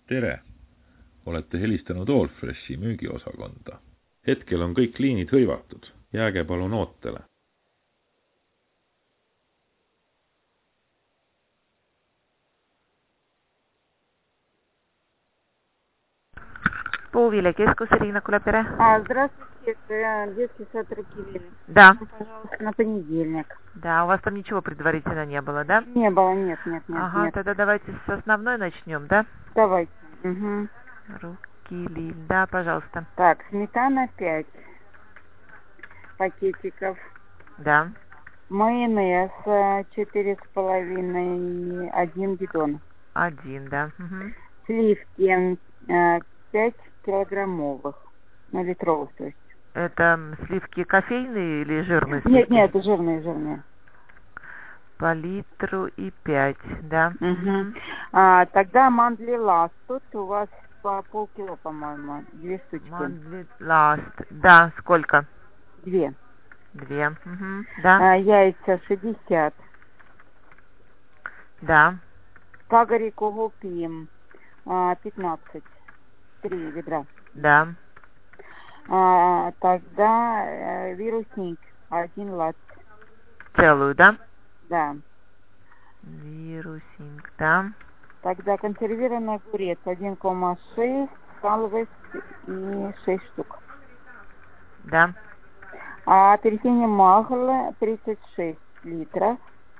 Tere! Olete helistanud Allfreshi müügiosakonda. Hetkel on kõik liinid hõivatud. Jääge palun ootele. Puuviljakeskus, Ирина Куляпере. Здравствуйте, это детский сад Роккелли. Да. Пожалуйста, на понедельник. Да, у вас там ничего предварительно не было, да? Не было, нет. Ага, нет. тогда давайте с основной начнем, да? Давайте. Угу. Роккелли, да, пожалуйста. Так, сметана 5 пакетиков. Да. Майонез 4,5, 1 бидон. 1, да. Угу. Сливки 5 килограммовых, на литровых, то есть. Это сливки кофейные или жирные сливки? Нет, жирные. По литру и 5, да. Угу. Тогда мандли ласт. Тут у вас по полкило, по-моему, 2 штучки. Мандли ласт, да, сколько? 2. 2, угу. Да. Яйца 60. Да. Кагарику гупим 15. 3 ведра. Да. Тогда вирусник 1 лат. Целую, да? Да. Вирусинг, да. Тогда консервированный огурец 1,6, салвес и 6 штук. Да. Апельсине махл 36 литров.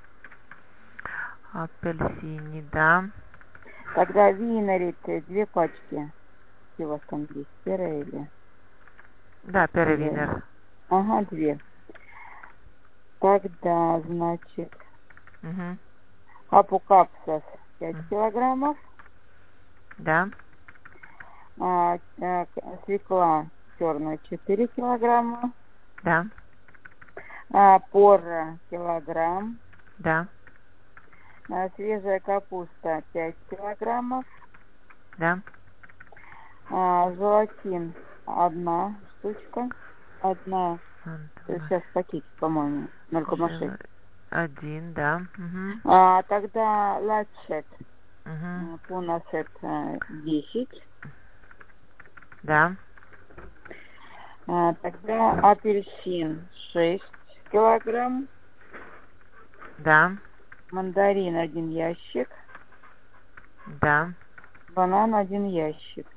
Апельсини, да. Тогда винарит 2 пачки. Где у вас там есть? Первая или? Да, перевинер. Ага, 2. Тогда, значит, Угу. апукапсас 5 килограммов. Да. Свекла черная 4 килограмма. Да. Порра килограмм. Да. Свежая капуста 5 килограммов. Да. Желатин 1 штучка. 1. Сейчас пакетик, по-моему, 0,6. 1, да. Угу. Тогда латшет. Угу. Пунасет 10. Да. Тогда апельсин 6 килограмм. Да. Мандарин 1 ящик. Да. Банан 1 ящик.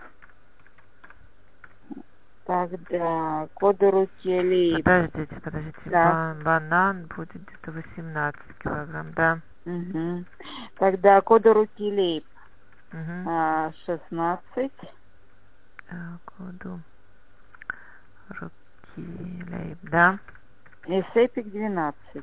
Тогда кодорукели. Подождите. Да. Банан будет где-то 18 килограмм, да. Угу. Тогда кодорукели Угу. 16. Коду. Руки, да. И сепик 12.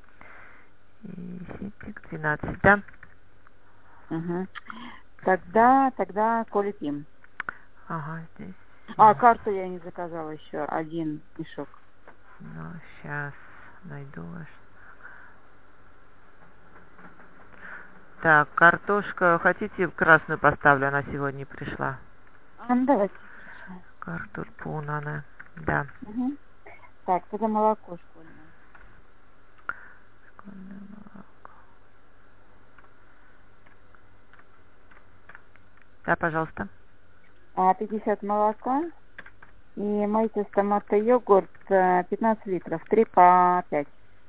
И ситик 12, да. Угу. Тогда колипим. Ага, здесь. Карту я не заказала еще. 1 мешок. Ну, сейчас найду ваш. Так, картошка. Хотите красную поставлю? Она сегодня пришла. Давайте. Картуль пунана. Да. Угу. Так, тогда молоко школьное. Школьное молоко. Да, пожалуйста. 50 молока. И мойте с томата йогурт 15 литров. 3 по 5.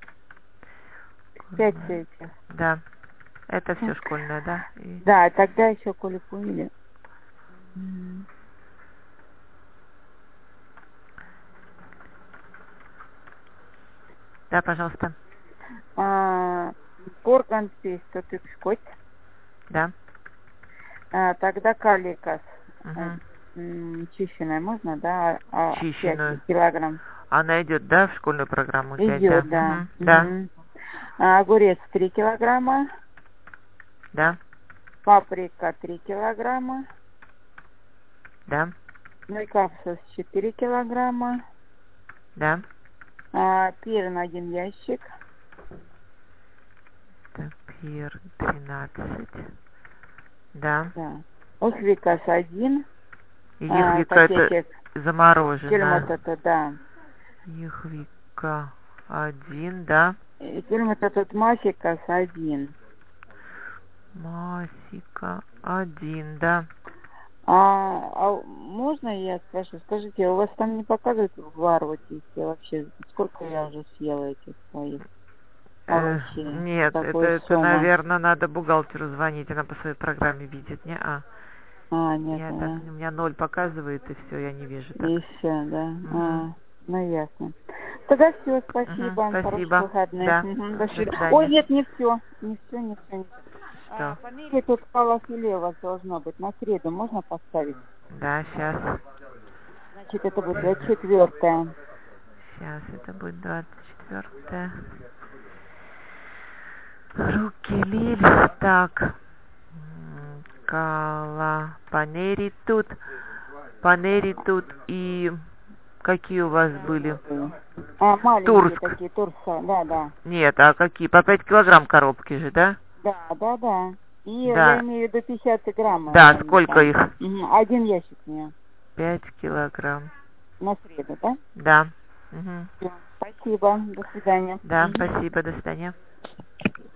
5 этих. Да. Это все школьное, да? И... Да, тогда еще колипуили. Да, пожалуйста. Порган песто тыкскоть. Да. Тогда каликас. Угу. Чищенная можно, да? Чищенную. 5 килограмм. Она идет, да, в школьную программу? Идет, да. Угу. Да. Огурец 3 килограмма. Да. Паприка 3 килограмма. Да. Мелькапсус 4 килограмма. Да. Перн 1 ящик. Так, пир 13. Да. Охвикас 1. Ихвика это замороженная. Тюрьмат это, да. Ихвика 1, да. Тюрьмат этот мафикас 1. Масика 1, да. Можно я спрошу? Скажите, у вас там не показывают вар вот эти вообще? Сколько я уже съела этих своих овощей? Нет, это, наверное, надо бухгалтеру звонить, она по своей программе видит, не? Нет, Я так, у меня 0 показывает, и все, я не вижу так. И все, да. Ну ясно. Тогда все, спасибо. Спасибо. Хороших выходных. Да. До свидания. Ой, нет, не все. Не все. Что? Фамилия тут фалафеле у вас должно быть. На среду можно поставить? Да, сейчас. Значит, это будет 24-е. Сейчас, это будет 24-е. Руки лили. Так. Панери тут и какие у вас были? Маленькие Турск. такие, Турса, да. Нет, а какие? По 5 килограмм коробки же, да? Да. И да. Я имею в виду 50 граммов. Да, сколько их? Один ящик мне. 5 килограмм. На среду, да? Да. Спасибо, до свидания. Да, спасибо, до свидания.